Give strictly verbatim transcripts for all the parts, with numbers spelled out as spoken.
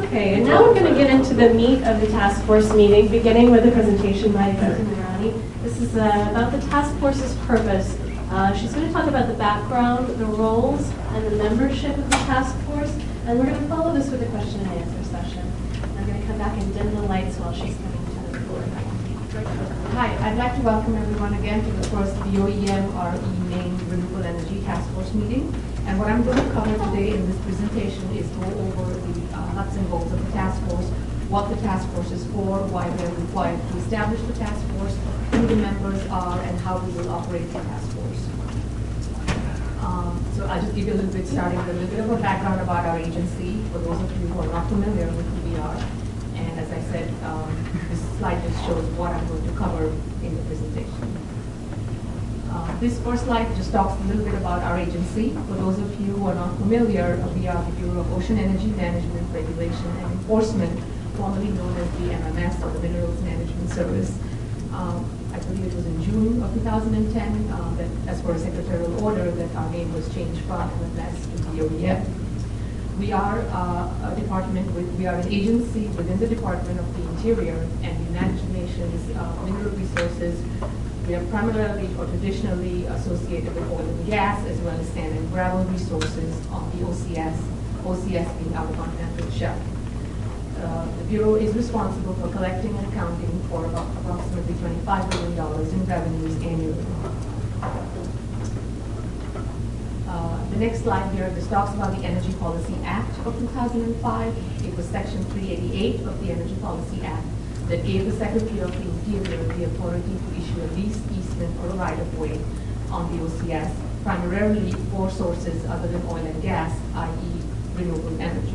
Okay, and now we're going to get into the meat of the task force meeting, beginning with a presentation by Executive Mirani. This is uh, about the task force's purpose. Uh, she's going to talk about the background, the roles, and the membership of the task force, and we're going to follow this with a question and answer session. I'm going to come back and dim the lights while she's coming to the floor. Hi, I'd like to welcome everyone again to the first B O E M R E named Renewable Energy Task Force meeting. And what I'm going to cover today in this presentation is go over the uh, nuts and bolts of the task force, what the task force is for, why we're required to establish the task force, who the members are, and how we will operate the task force. Um, so I'll just give you a little bit, starting with a little bit of a background about our agency, for those of you who are not familiar with who we are. And as I said, um, this slide just shows what I'm going to cover in the presentation. Uh, this first slide just talks a little bit about our agency. For those of you who are not familiar, uh, we are the Bureau of Ocean Energy Management, Regulation, and Enforcement, formerly known as the M M S, or the Minerals Management Service. Um, I believe it was in June of two thousand ten uh, that, as per a secretarial order, that our name was changed from M M S to B O E M. We are uh, a department, with, we are an agency within the Department of the Interior, and we manage the nation's uh, mineral resources. We are primarily or traditionally associated with oil and gas, as well as sand and gravel resources on the O C S, O C S being Outer Continental Shelf. Uh, the Bureau is responsible for collecting and accounting for about approximately twenty-five billion dollars in revenues annually. Uh, the next slide here, this talks about the Energy Policy Act of two thousand five. It was Section three eighty-eight of the Energy Policy Act that gave the Secretary of the Interior the authority to issue a lease, easement, or a right-of-way on the O C S, primarily for sources other than oil and gas, that is renewable energy.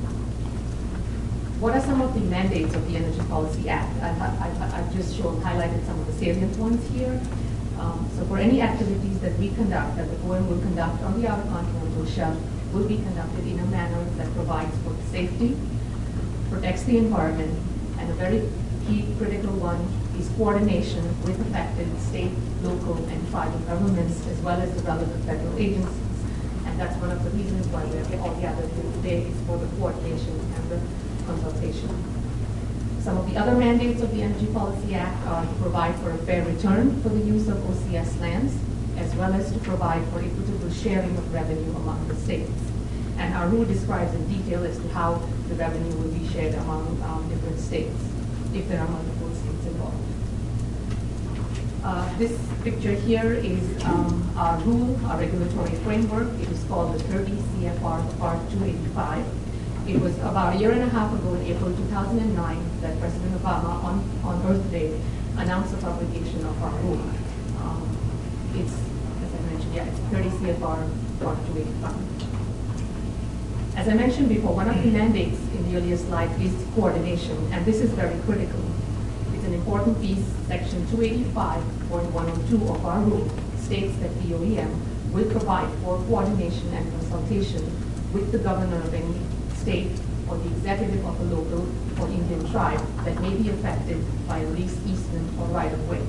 What are some of the mandates of the Energy Policy Act? I've, I've, I've just shown, highlighted some of the salient ones here. Um, so for any activities that we conduct, that the O M will conduct on the Outer Continental Shelf, will be conducted in a manner that provides for safety, protects the environment, and a very key critical one is coordination with affected state, local, and tribal governments, as well as the relevant federal agencies. And that's one of the reasons why we're all gathered here today, is for the coordination and the consultation. Some of the other mandates of the Energy Policy Act are to provide for a fair return for the use of O C S lands, as well as to provide for equitable sharing of revenue among the states. And our rule describes in detail as to how the revenue will be shared among um, different states, if there are multiple states involved. Uh, this picture here is um, our rule, our regulatory framework. It is called the thirty C F R Part two eighty-five. It was about a year and a half ago, in April two thousand nine, that President Obama, on, on Earth Day, announced the publication of our rule. Um, it's, as I mentioned, yeah, it's thirty C F R Part two eighty-five. As I mentioned before, one of the mandates in the earlier slide is coordination, and this is very critical. It's an important piece. Section two eighty-five point one oh two of our rule states that B O E M will provide for coordination and consultation with the governor of any state or the executive of a local or Indian tribe that may be affected by a lease, easement, or right-of-way.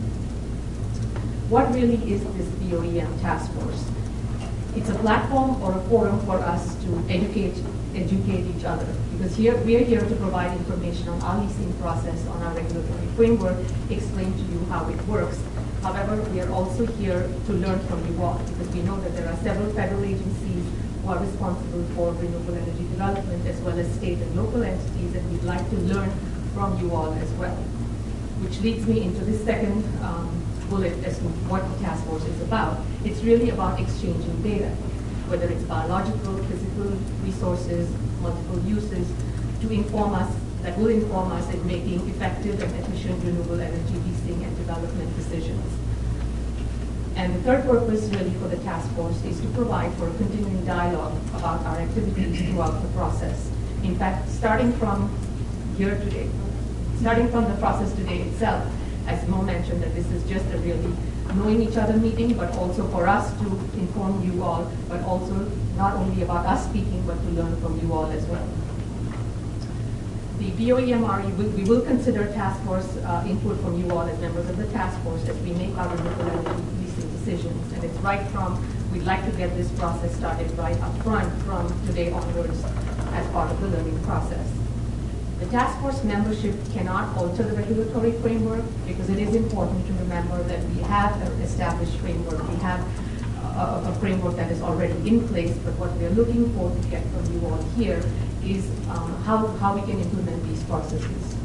What really is this B O E M task force? It's a platform or a forum for us to educate, educate each other. Because here, we're here to provide information on our leasing process, on our regulatory framework, explain to you how it works. However, we are also here to learn from you all, because we know that there are several federal agencies who are responsible for renewable energy development, as well as state and local entities, and we'd like to learn from you all as well. Which leads me into this second um, bullet as to what the task force is about. It's really about exchanging data, whether it's biological, physical resources, multiple uses, to inform us, that will inform us in making effective and efficient renewable energy leasing and development decisions. And the third purpose really for the task force is to provide for a continuing dialogue about our activities throughout the process. In fact, starting from here today, starting from the process today itself, as Mo mentioned, that this is just a really knowing each other meeting, but also for us to inform you all, but also not only about us speaking, but to learn from you all as well. The B O E M R E, we will consider task force uh, input from you all as members of the task force as we make our renewable energy leasing decisions. And it's right from, we'd like to get this process started right up front from today onwards. as part of the learning process. The task force membership cannot alter the regulatory framework because it is important to remember that we have an established framework. We have a, a framework that is already in place, but what we are looking for to get from you all here is um, how, how we can implement these processes.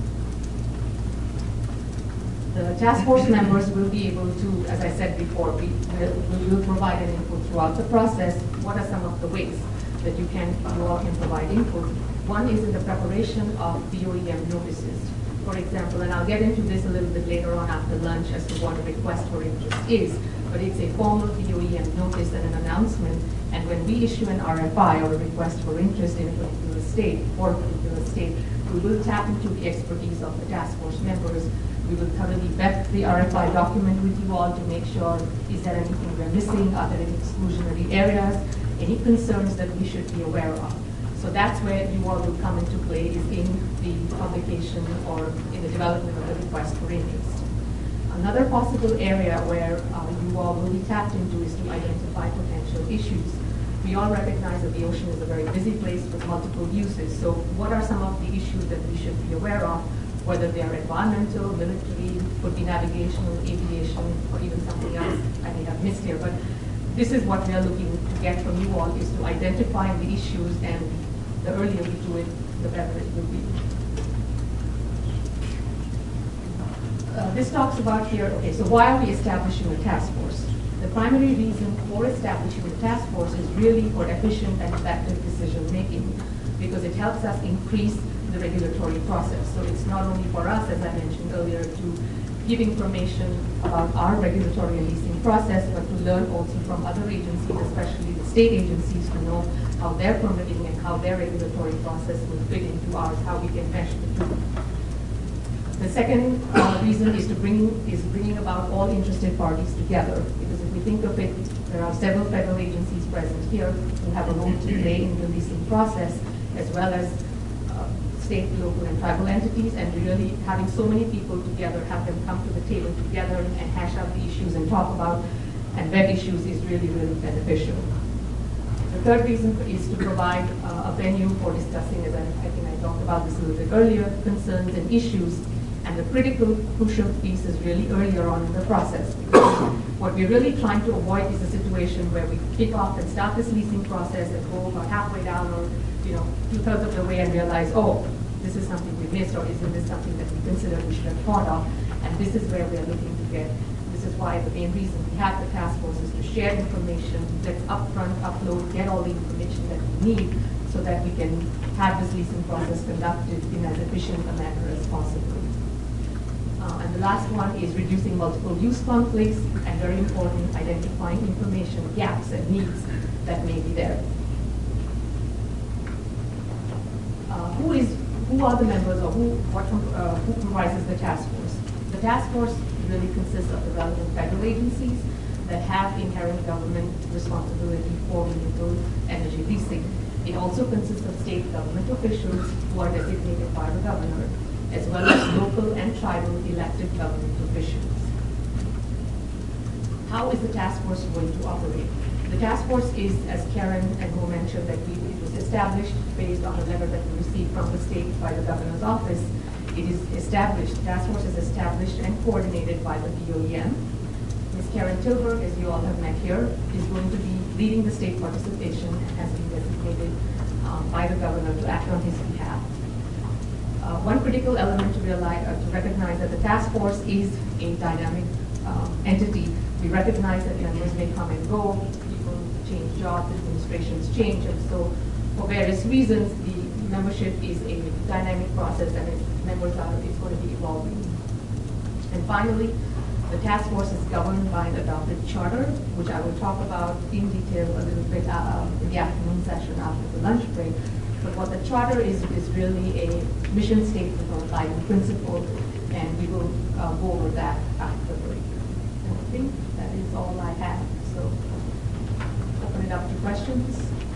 The task force members will be able to, as I said before, we will, we will provide an input throughout the process. What are some of the ways that you can, you all can provide input? One is in the preparation of B O E M notices. For example, and I'll get into this a little bit later on after lunch as to what a request for interest is, but it's a formal B O E M notice and an announcement, and when we issue an R F I or a request for interest in a particular state or a particular state, we will tap into the expertise of the task force members. We will thoroughly vet the R F I document with you all to make sure, is there anything we're missing, are there any exclusionary areas, any concerns that we should be aware of. So that's where you all will come into play, is in the publication or in the development of the request for interest. Another possible area where uh, you all will be tapped into is to identify potential issues. We all recognize that the ocean is a very busy place with multiple uses. So what are some of the issues that we should be aware of, whether they are environmental, military, could be navigational, aviation, or even something else I may have missed here. But this is what we are looking to get from you all, is to identify the issues, and the earlier we do it, the better it will be. Uh, this talks about here, okay, so why are we establishing a task force? The primary reason for establishing a task force is really for efficient and effective decision making, because it helps us increase the regulatory process. So it's not only for us, as I mentioned earlier, to give information about our regulatory and leasing process, but to learn also from other agencies, especially the state agencies, to know how they're permitting and how their regulatory process will fit into ours, how we can mesh the two. The second uh, reason is to bring is bringing about all interested parties together, because if we think of it, there are several federal agencies present here who have a role to play in the leasing process, as well as uh, state, local, and tribal entities, and really having so many people together, have them come to the table together and hash out the issues and talk about and vet issues is really, really beneficial. The third reason is to provide uh, a venue for discussing, as I, I think I talked about this a little bit earlier, concerns and issues. And the critical, crucial piece is really earlier on in the process. Because what we're really trying to avoid is a situation where we kick off and start this leasing process and go about halfway down, or you know, two-thirds of the way, and realize, oh, this is something we missed, or isn't this something that we considered we should have thought of? And this is where we're looking to get. This is why the main reason we have the task force is to share information, let's upfront upload, get all the information that we need, so that we can have this leasing process conducted in as efficient a manner as possible. Uh, and the last one is reducing multiple use conflicts, and very important, identifying information gaps and needs that may be there. Uh, who is, who are the members, or who, what, uh, who comprises the task force? The task force really consists of the relevant federal agencies that have inherent government responsibility for renewable energy leasing. It also consists of state government officials who are designated by the governor, as well as local and tribal elected government officials. How is the task force going to operate? The task force is, as Karen and Mo mentioned, that we, it was established based on a letter that we received from the state by the governor's office. It is established, the task force is established and coordinated by the B O E M. Miz Karen Tilburg, as you all have met here, is going to be leading the state participation and has been designated um, by the governor to act on his behalf. Uh, one critical element to realize, uh, to recognize that the task force is a dynamic um, entity. We recognize that members may come and go, people change jobs, administrations change, and so for various reasons, the membership is a dynamic process, and it, members are, it's going to be evolving. And finally, the task force is governed by an adopted charter, which I will talk about in detail a little bit uh, in the afternoon session after the lunch break. But what the charter is, is really a mission statement or guiding principle, and we will uh, go over that after the break. And I think that is all I have. So open it up to questions.